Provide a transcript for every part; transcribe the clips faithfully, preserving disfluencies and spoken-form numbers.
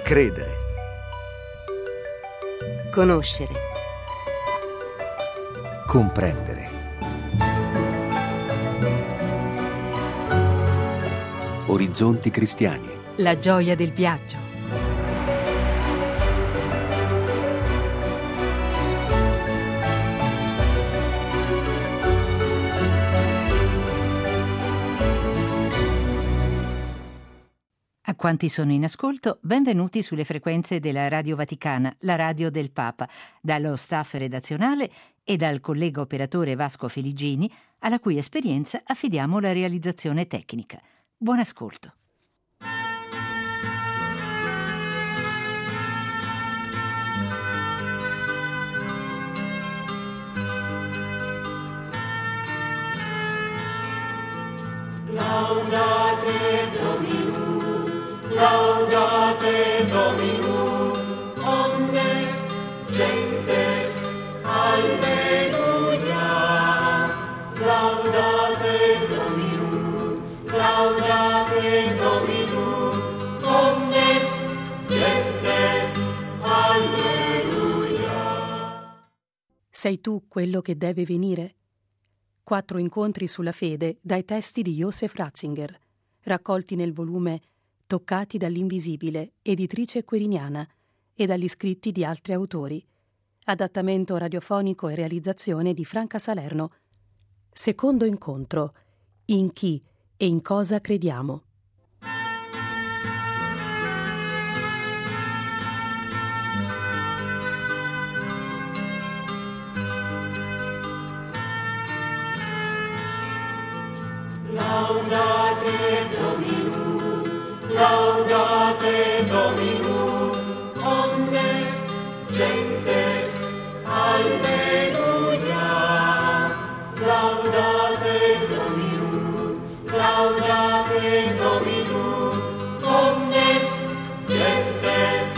Credere. Conoscere. Comprendere. Orizzonti cristiani. La gioia del viaggio. A quanti sono in ascolto, benvenuti sulle frequenze della Radio Vaticana, la radio del Papa, dallo staff redazionale e dal collega operatore Vasco Feligini, alla cui esperienza affidiamo la realizzazione tecnica. Buon ascolto. Laudate Dominum, laudate Dominum, omnes gentes, alleluia. Laudate Dominum, laudate Dominum, omnes gentes, alleluia. Sei tu quello che deve venire? Quattro incontri sulla fede dai testi di Joseph Ratzinger, raccolti nel volume Toccati dall'invisibile, editrice Quiriniana, e dagli scritti di altri autori. Adattamento radiofonico e realizzazione di Franca Salerno. Secondo incontro. In chi e in cosa crediamo. Laudate Dominum, laudate Dominum, omnes gentes, alleluia. Laudate Dominum, laudate Dominum, omnes gentes,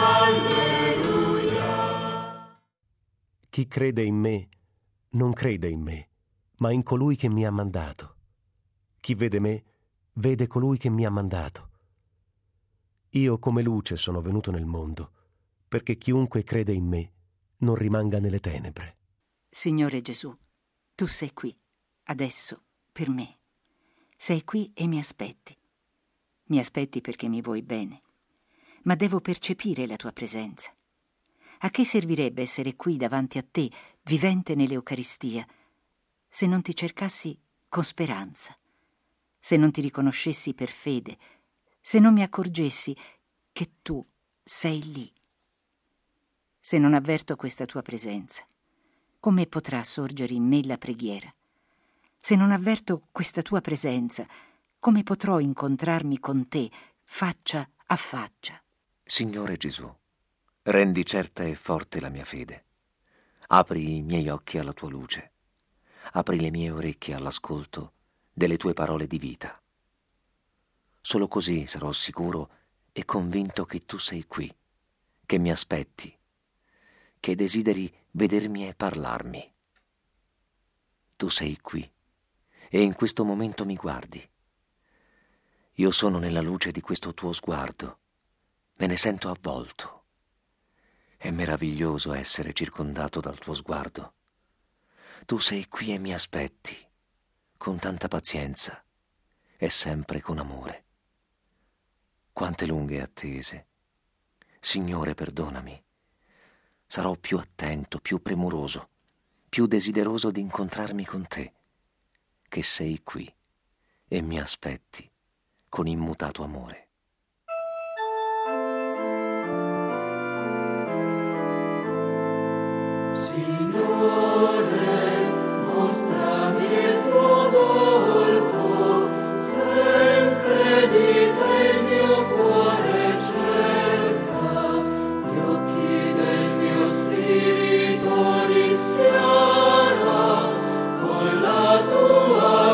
alleluia. Chi crede in me non crede in me, ma in colui che mi ha mandato. Chi vede me, vede colui che mi ha mandato. Io come luce sono venuto nel mondo, perché chiunque crede in me non rimanga nelle tenebre. Signore Gesù, tu sei qui, adesso, per me. Sei qui e mi aspetti. Mi aspetti perché mi vuoi bene, ma devo percepire la tua presenza. A che servirebbe essere qui davanti a te, vivente nell'Eucaristia, se non ti cercassi con speranza? Se non ti riconoscessi per fede, se non mi accorgessi che tu sei lì. Se non avverto questa tua presenza, come potrà sorgere in me la preghiera? Se non avverto questa tua presenza, come potrò incontrarmi con te, faccia a faccia? Signore Gesù, rendi certa e forte la mia fede. Apri i miei occhi alla tua luce. Apri le mie orecchie all'ascolto delle tue parole di vita. Solo così sarò sicuro e convinto che tu sei qui, che mi aspetti, che desideri vedermi e parlarmi. Tu sei qui e in questo momento mi guardi. Io sono nella luce di questo tuo sguardo, me ne sento avvolto. È meraviglioso essere circondato dal tuo sguardo. Tu sei qui e mi aspetti, con tanta pazienza e sempre con amore. Quante lunghe attese. Signore, perdonami. Sarò più attento, più premuroso, più desideroso di incontrarmi con te, che sei qui e mi aspetti con immutato amore. Signore, mostrami il tuo volto, sempre di te il mio cuore cerca, gli occhi del mio spirito rischiara con la tua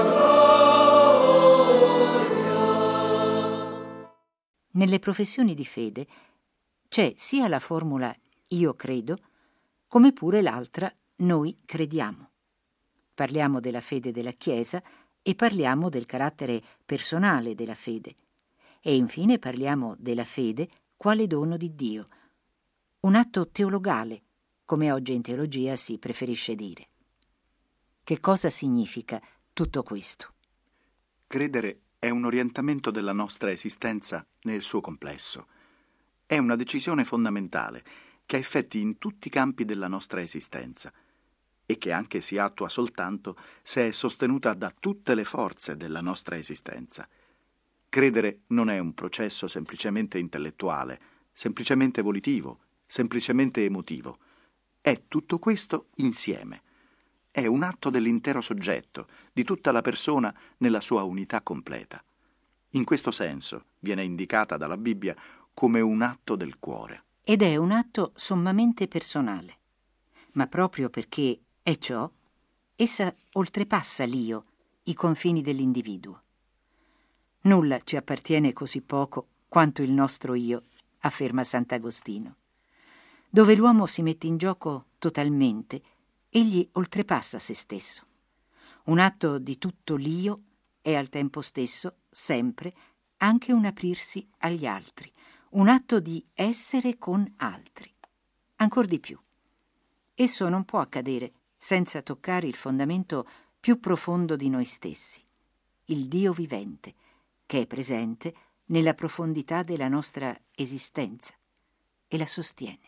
gloria. Nelle professioni di fede c'è sia la formula io credo, come pure l'altra noi crediamo. Parliamo della fede della Chiesa e parliamo del carattere personale della fede. E infine parliamo della fede quale dono di Dio, un atto teologale, come oggi in teologia si preferisce dire. Che cosa significa tutto questo? Credere è un orientamento della nostra esistenza nel suo complesso. È una decisione fondamentale che ha effetti in tutti i campi della nostra esistenza e che anche si attua soltanto se è sostenuta da tutte le forze della nostra esistenza. Credere non è un processo semplicemente intellettuale, semplicemente volitivo, semplicemente emotivo. È tutto questo insieme. È un atto dell'intero soggetto, di tutta la persona nella sua unità completa. In questo senso viene indicata dalla Bibbia come un atto del cuore. Ed è un atto sommamente personale. Ma proprio perché è ciò, essa oltrepassa l'io, i confini dell'individuo. Nulla ci appartiene così poco quanto il nostro io, afferma Sant'Agostino. Dove l'uomo si mette in gioco totalmente, egli oltrepassa se stesso. Un atto di tutto l'io è al tempo stesso, sempre, anche un aprirsi agli altri, un atto di essere con altri. Ancor di più. Esso non può accadere senza toccare il fondamento più profondo di noi stessi, il Dio vivente, che è presente nella profondità della nostra esistenza e la sostiene.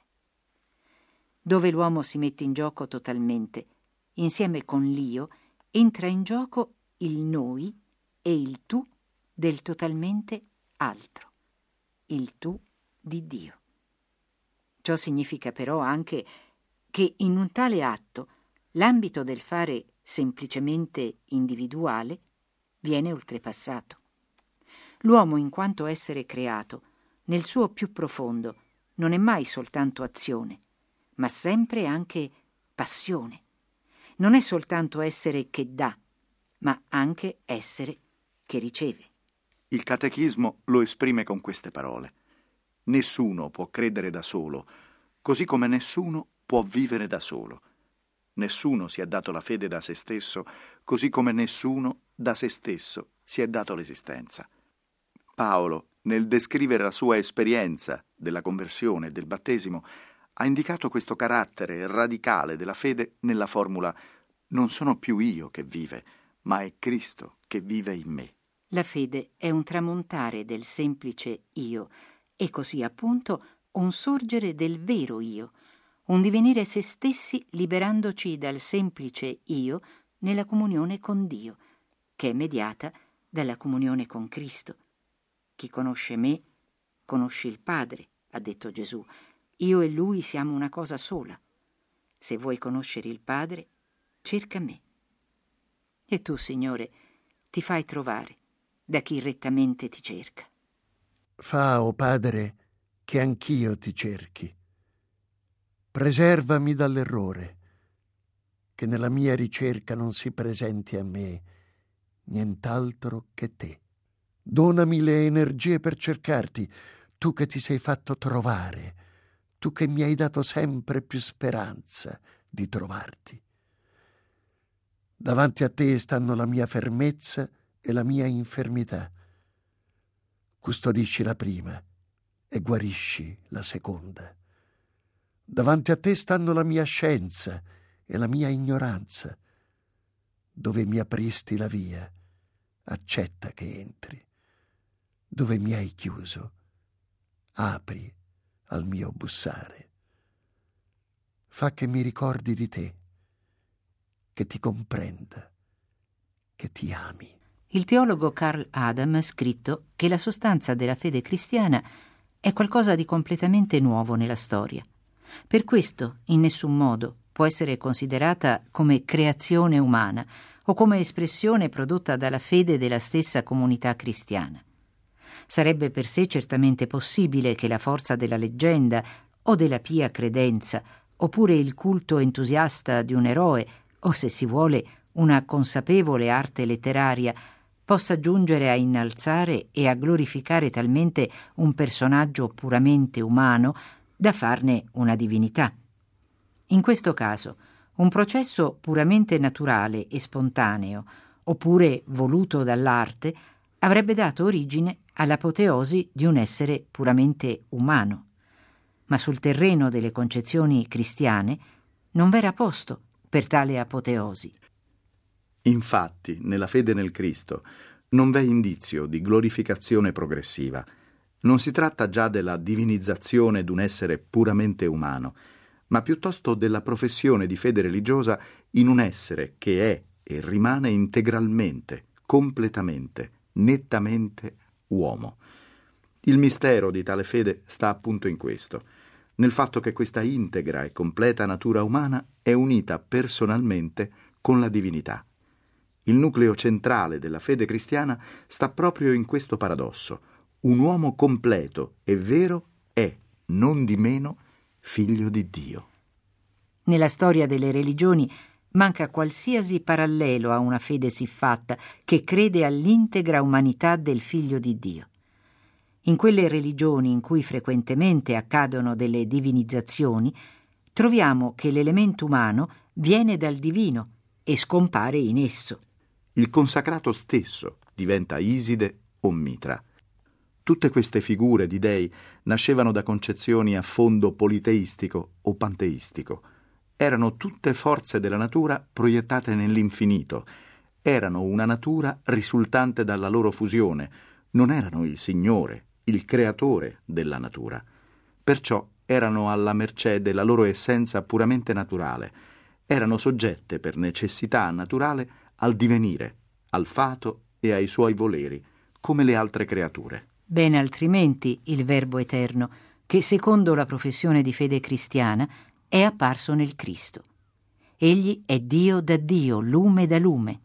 Dove l'uomo si mette in gioco totalmente, insieme con l'io, entra in gioco il noi e il tu del totalmente altro, il tu di Dio. Ciò significa però anche che in un tale atto l'ambito del fare semplicemente individuale viene oltrepassato. L'uomo, in quanto essere creato, nel suo più profondo, non è mai soltanto azione, ma sempre anche passione. Non è soltanto essere che dà, ma anche essere che riceve. Il catechismo lo esprime con queste parole. Nessuno può credere da solo, così come nessuno può vivere da solo. Nessuno si è dato la fede da se stesso, così come nessuno da se stesso si è dato l'esistenza. Paolo, nel descrivere la sua esperienza della conversione e del battesimo, ha indicato questo carattere radicale della fede nella formula «Non sono più io che vive, ma è Cristo che vive in me». La fede è un tramontare del semplice io e così appunto un sorgere del vero io, un divenire se stessi liberandoci dal semplice io nella comunione con Dio, che è mediata dalla comunione con Cristo. Chi conosce me, conosce il Padre, ha detto Gesù. Io e Lui siamo una cosa sola. Se vuoi conoscere il Padre, cerca me. E tu, Signore, ti fai trovare da chi rettamente ti cerca. Fa, o Padre, che anch'io ti cerchi. Preservami dall'errore, che nella mia ricerca non si presenti a me nient'altro che te. Donami le energie per cercarti, tu che ti sei fatto trovare, tu che mi hai dato sempre più speranza di trovarti. Davanti a te stanno la mia fermezza e la mia infermità. Custodisci la prima e guarisci la seconda. Davanti a te stanno la mia scienza e la mia ignoranza. Dove mi apristi la via, accetta che entri. Dove mi hai chiuso, apri al mio bussare. Fa che mi ricordi di te, che ti comprenda, che ti ami. Il teologo Karl Adam ha scritto che la sostanza della fede cristiana è qualcosa di completamente nuovo nella storia. Per questo, in nessun modo, può essere considerata come creazione umana o come espressione prodotta dalla fede della stessa comunità cristiana. Sarebbe per sé certamente possibile che la forza della leggenda o della pia credenza, oppure il culto entusiasta di un eroe, o se si vuole una consapevole arte letteraria, possa giungere a innalzare e a glorificare talmente un personaggio puramente umano da farne una divinità. In questo caso, un processo puramente naturale e spontaneo, oppure voluto dall'arte, avrebbe dato origine all'apoteosi di un essere puramente umano. Ma sul terreno delle concezioni cristiane non v'era posto per tale apoteosi. Infatti, nella fede nel Cristo non v'è indizio di glorificazione progressiva. Non si tratta già della divinizzazione d'un essere puramente umano, ma piuttosto della professione di fede religiosa in un essere che è e rimane integralmente, completamente, nettamente uomo. Il mistero di tale fede sta appunto in questo, nel fatto che questa integra e completa natura umana è unita personalmente con la divinità. Il nucleo centrale della fede cristiana sta proprio in questo paradosso. Un uomo completo e vero è, non di meno, figlio di Dio. Nella storia delle religioni manca qualsiasi parallelo a una fede siffatta che crede all'integra umanità del Figlio di Dio. In quelle religioni in cui frequentemente accadono delle divinizzazioni, troviamo che l'elemento umano viene dal divino e scompare in esso. Il consacrato stesso diventa Iside o Mitra. Tutte queste figure di dei nascevano da concezioni a fondo politeistico o panteistico. Erano tutte forze della natura proiettate nell'infinito. Erano una natura risultante dalla loro fusione. Non erano il Signore, il creatore della natura. Perciò erano alla mercé della loro essenza puramente naturale. Erano soggette per necessità naturale al divenire, al fato e ai suoi voleri, come le altre creature. Ben altrimenti il Verbo eterno, che secondo la professione di fede cristiana è apparso nel Cristo. Egli è Dio da Dio, lume da lume.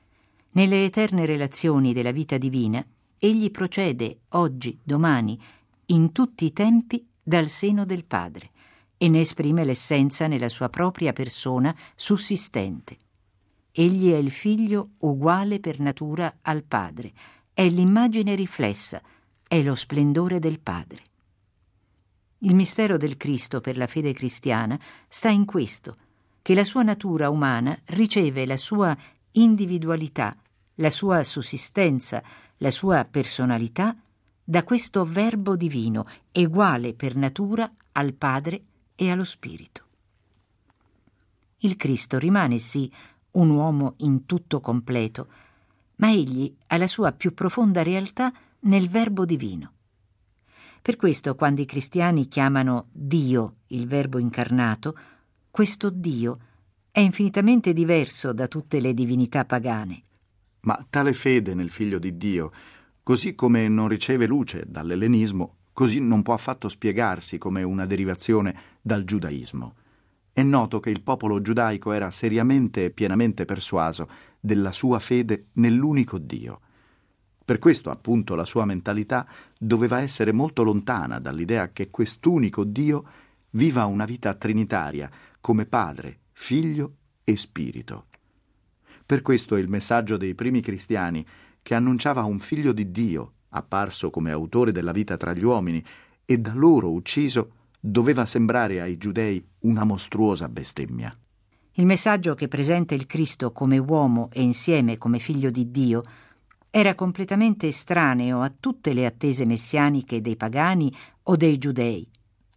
Nelle eterne relazioni della vita divina, egli procede oggi, domani, in tutti i tempi dal seno del Padre e ne esprime l'essenza nella sua propria persona sussistente. Egli è il Figlio uguale per natura al Padre, è l'immagine riflessa, è lo splendore del Padre. Il mistero del Cristo per la fede cristiana sta in questo, che la sua natura umana riceve la sua individualità, la sua sussistenza, la sua personalità da questo Verbo divino, uguale per natura al Padre e allo Spirito. Il Cristo rimane sì un uomo in tutto completo, ma egli ha la sua più profonda realtà nel Verbo divino. Per questo, quando i cristiani chiamano Dio il Verbo incarnato, questo Dio è infinitamente diverso da tutte le divinità pagane. Ma tale fede nel Figlio di Dio, così come non riceve luce dall'ellenismo, così non può affatto spiegarsi come una derivazione dal giudaismo. È noto che il popolo giudaico era seriamente e pienamente persuaso della sua fede nell'unico Dio. Per questo, appunto, la sua mentalità doveva essere molto lontana dall'idea che quest'unico Dio viva una vita trinitaria come Padre, Figlio e Spirito. Per questo il messaggio dei primi cristiani, che annunciava un Figlio di Dio, apparso come autore della vita tra gli uomini e da loro ucciso, doveva sembrare ai giudei una mostruosa bestemmia. Il messaggio che presenta il Cristo come uomo e insieme come Figlio di Dio era completamente estraneo a tutte le attese messianiche dei pagani o dei giudei.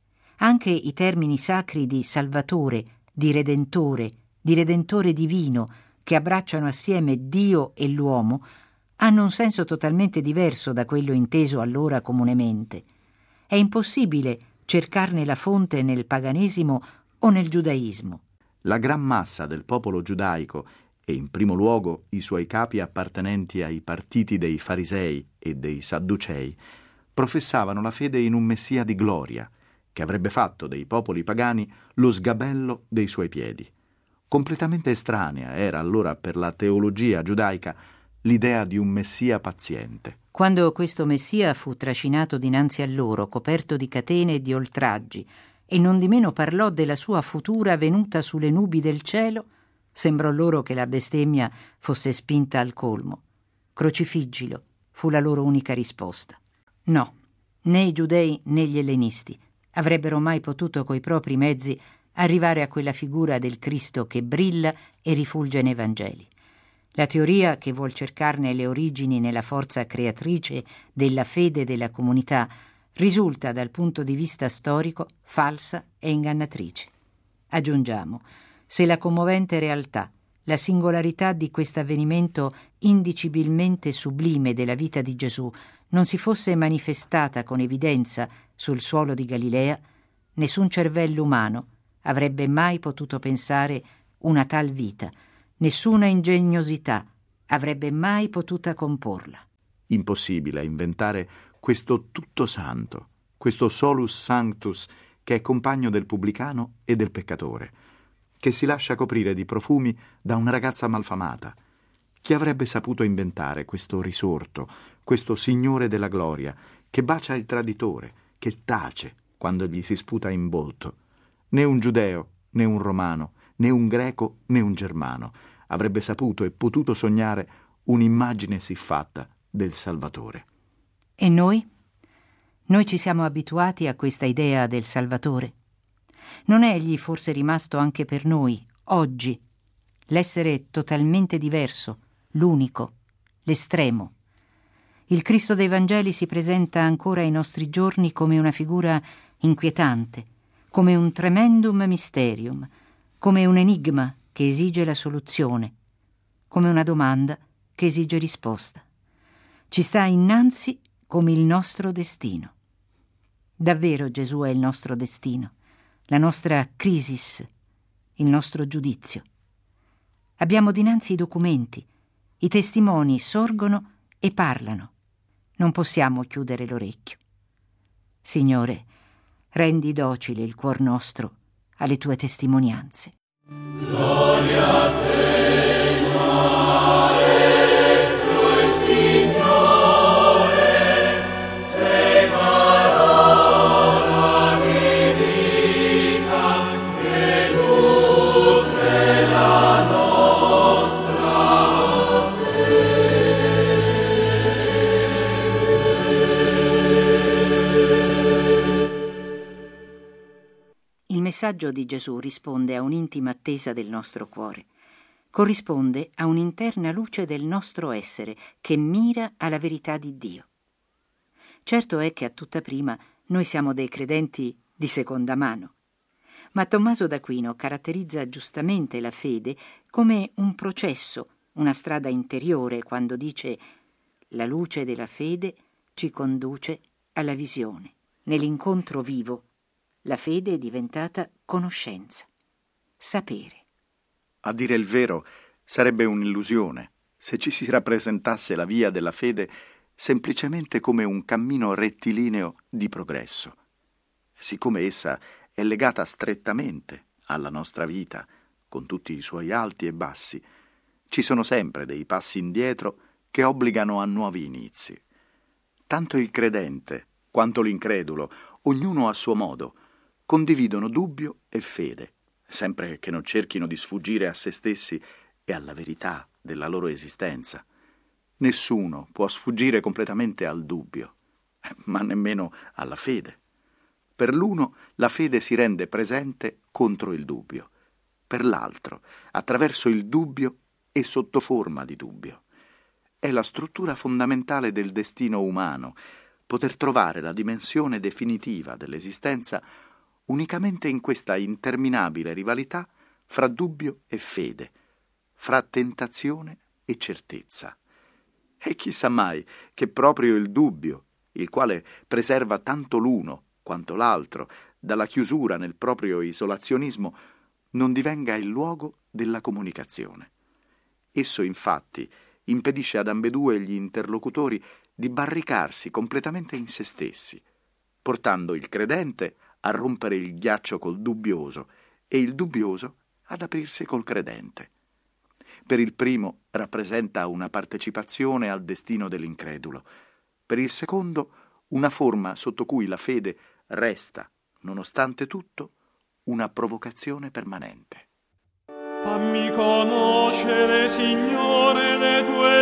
Anche i termini sacri di Salvatore, di Redentore, di Redentore divino, che abbracciano assieme Dio e l'uomo, hanno un senso totalmente diverso da quello inteso allora comunemente. È impossibile cercarne la fonte nel paganesimo o nel giudaismo. La gran massa del popolo giudaico, e in primo luogo i suoi capi appartenenti ai partiti dei farisei e dei sadducei, professavano la fede in un Messia di gloria, che avrebbe fatto dei popoli pagani lo sgabello dei suoi piedi. Completamente estranea era allora per la teologia giudaica l'idea di un Messia paziente. Quando questo Messia fu trascinato dinanzi a loro, coperto di catene e di oltraggi, e non di meno parlò della sua futura venuta sulle nubi del cielo, sembrò loro che la bestemmia fosse spinta al colmo. Crocifiggilo fu la loro unica risposta. No, né i giudei né gli ellenisti avrebbero mai potuto coi propri mezzi arrivare a quella figura del Cristo che brilla e rifulge nei Vangeli. La teoria che vuol cercarne le origini nella forza creatrice della fede della comunità risulta dal punto di vista storico falsa e ingannatrice. Aggiungiamo, se la commovente realtà, la singolarità di questo avvenimento indicibilmente sublime della vita di Gesù non si fosse manifestata con evidenza sul suolo di Galilea, nessun cervello umano avrebbe mai potuto pensare una tal vita, nessuna ingegnosità avrebbe mai potuta comporla. Impossibile inventare questo tutto santo, questo solus sanctus che è compagno del pubblicano e del peccatore, che si lascia coprire di profumi da una ragazza malfamata. Chi avrebbe saputo inventare questo risorto, questo Signore della gloria, che bacia il traditore, che tace quando gli si sputa in volto? Né un giudeo, né un romano, né un greco, né un germano avrebbe saputo e potuto sognare un'immagine siffatta del Salvatore. E noi? Noi ci siamo abituati a questa idea del Salvatore. Non è egli forse rimasto anche per noi, oggi, l'essere totalmente diverso, l'unico, l'estremo? Il Cristo dei Vangeli si presenta ancora ai nostri giorni come una figura inquietante, come un tremendum mysterium, come un enigma che esige la soluzione, come una domanda che esige risposta. Ci sta innanzi come il nostro destino. Davvero Gesù è il nostro destino, la nostra crisis, il nostro giudizio. Abbiamo dinanzi i documenti, i testimoni sorgono e parlano. Non possiamo chiudere l'orecchio. Signore, rendi docile il cuor nostro alle tue testimonianze. Gloria a te, Maestro e Signore, sei parola di vita che nutre la nostra Il messaggio di Gesù risponde a un'intima attesa del nostro cuore. Corrisponde a un'interna luce del nostro essere che mira alla verità di Dio. Certo è che a tutta prima noi siamo dei credenti di seconda mano, ma Tommaso d'Aquino caratterizza giustamente la fede come un processo, una strada interiore, quando dice: la luce della fede ci conduce alla visione. Nell'incontro vivo la fede è diventata conoscenza, sapere. A dire il vero, sarebbe un'illusione se ci si rappresentasse la via della fede semplicemente come un cammino rettilineo di progresso. Siccome essa è legata strettamente alla nostra vita, con tutti i suoi alti e bassi, ci sono sempre dei passi indietro che obbligano a nuovi inizi. Tanto il credente quanto l'incredulo, ognuno a suo modo, condividono dubbio e fede, sempre che non cerchino di sfuggire a se stessi e alla verità della loro esistenza. Nessuno può sfuggire completamente al dubbio, ma nemmeno alla fede. Per l'uno la fede si rende presente contro il dubbio, per l'altro attraverso il dubbio e sotto forma di dubbio. È la struttura fondamentale del destino umano, poter trovare la dimensione definitiva dell'esistenza unicamente in questa interminabile rivalità fra dubbio e fede, fra tentazione e certezza. E chissà mai che proprio il dubbio, il quale preserva tanto l'uno quanto l'altro dalla chiusura nel proprio isolazionismo, non divenga il luogo della comunicazione. Esso, infatti, impedisce ad ambedue gli interlocutori di barricarsi completamente in se stessi, portando il credente a rompere il ghiaccio col dubbioso e il dubbioso ad aprirsi col credente. Per il primo rappresenta una partecipazione al destino dell'incredulo, per il secondo una forma sotto cui la fede resta, nonostante tutto, una provocazione permanente. Fammi conoscere, Signore, le tue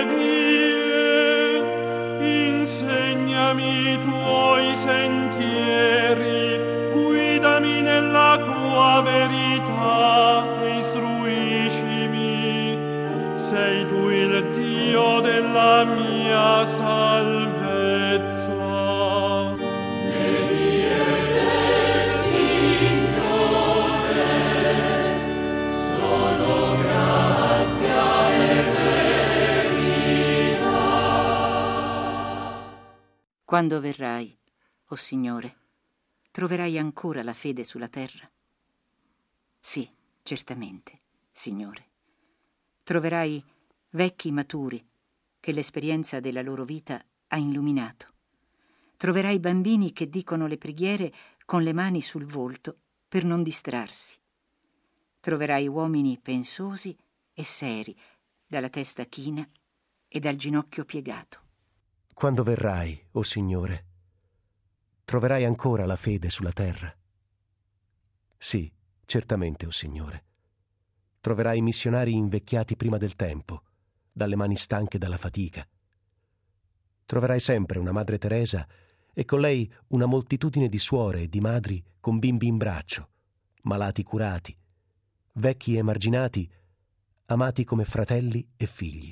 vie, insegnami i tuoi sentieri, guidami nella tua verità e istruiscimi. Sei tu il Dio della mia salvezza. Le vie del Signore sono grazia e verità. Quando verrai, o Signore, troverai ancora la fede sulla terra? Sì, certamente, Signore. Troverai vecchi maturi che l'esperienza della loro vita ha illuminato. Troverai bambini che dicono le preghiere con le mani sul volto per non distrarsi. Troverai uomini pensosi e seri, dalla testa china e dal ginocchio piegato. Quando verrai, o Signore, troverai ancora la fede sulla terra? Sì, certamente, o Signore. Troverai missionari invecchiati prima del tempo, dalle mani stanche dalla fatica. Troverai sempre una Madre Teresa e con lei una moltitudine di suore e di madri con bimbi in braccio, malati curati, vecchi emarginati, amati come fratelli e figli.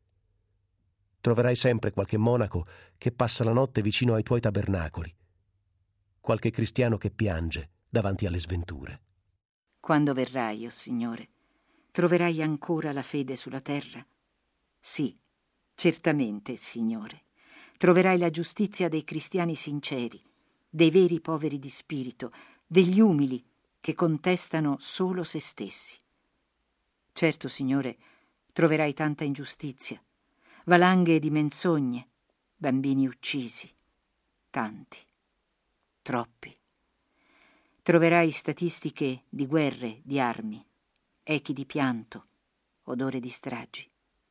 Troverai sempre qualche monaco che passa la notte vicino ai tuoi tabernacoli, qualche cristiano che piange davanti alle sventure. Quando verrai, o Signore, troverai ancora la fede sulla terra? Sì, certamente, Signore. Troverai la giustizia dei cristiani sinceri, dei veri poveri di spirito, degli umili che contestano solo se stessi. Certo, Signore, troverai tanta ingiustizia, valanghe di menzogne, bambini uccisi, tanti, troppi. Troverai statistiche di guerre, di armi, echi di pianto, odore di stragi.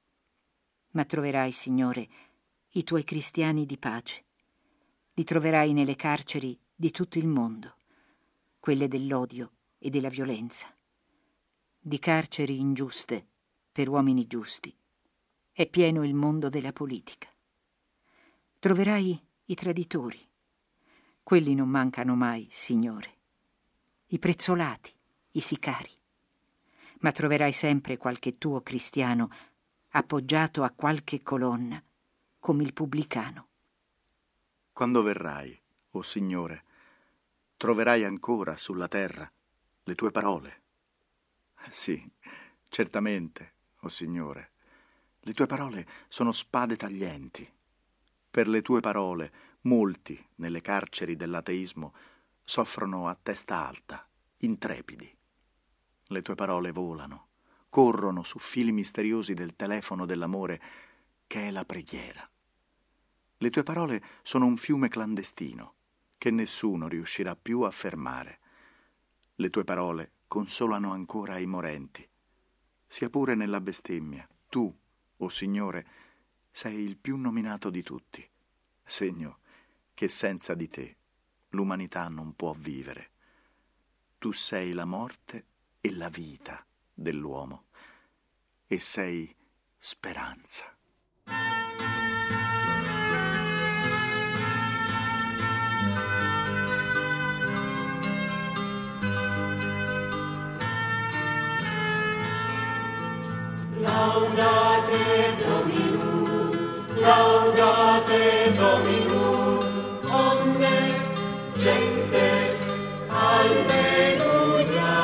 Ma troverai, Signore, i tuoi cristiani di pace. Li troverai nelle carceri di tutto il mondo, quelle dell'odio e della violenza. Di carceri ingiuste per uomini giusti è pieno il mondo della politica. Troverai i traditori. Quelli non mancano mai, Signore. I prezzolati, i sicari. Ma troverai sempre qualche tuo cristiano appoggiato a qualche colonna, come il pubblicano. Quando verrai, o Signore, troverai ancora sulla terra le tue parole. Sì, certamente, o Signore, le tue parole sono spade taglienti. Per le tue parole molti, nelle carceri dell'ateismo, soffrono a testa alta, intrepidi. Le tue parole volano, corrono su fili misteriosi del telefono dell'amore che è la preghiera. Le tue parole sono un fiume clandestino che nessuno riuscirà più a fermare. Le tue parole consolano ancora i morenti. Sia pure nella bestemmia, tu, o Signore, sei il più nominato di tutti, segno che senza di te l'umanità non può vivere. Tu sei la morte e la vita dell'uomo e sei speranza. Laudate Dominum, laudate Dominum, omnes gentes, alleluia.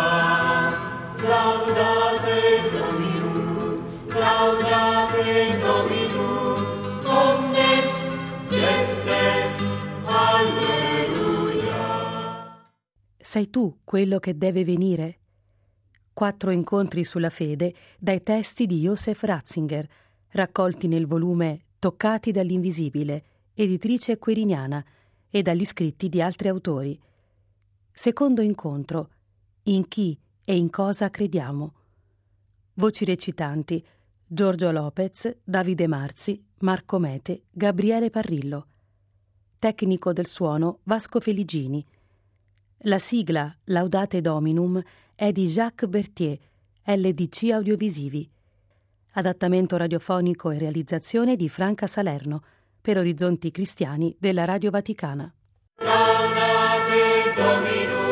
Laudate Dominum, laudate Dominum, omnes gentes, alleluia. Sei tu quello che deve venire? Quattro incontri sulla fede dai testi di Joseph Ratzinger, raccolti nel volume Toccati dall'invisibile, editrice Quiriniana, e dagli scritti di altri autori. Secondo incontro, In chi e in cosa crediamo. Voci recitanti: Giorgio Lopez, Davide Marzi, Marco Mete, Gabriele Parrillo. Tecnico del suono Vasco Feligini. La sigla Laudate Dominum è di Jacques Berthier, L D C Audiovisivi. Adattamento radiofonico e realizzazione di Franca Salerno, per Orizzonti Cristiani della Radio Vaticana. Laudate Dominum.